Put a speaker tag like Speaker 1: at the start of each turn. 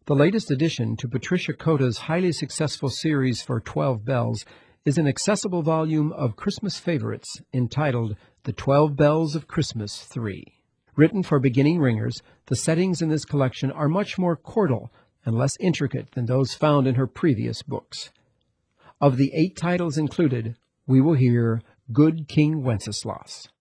Speaker 1: The latest addition to Patricia Cota's highly successful series for 12 bells is an accessible volume of Christmas favorites entitled The 12 Bells of Christmas 3. Written for beginning ringers, the settings in this collection are much more chordal and less intricate than those found in her previous books. Of the 8 titles included, we will hear Good King Wenceslas.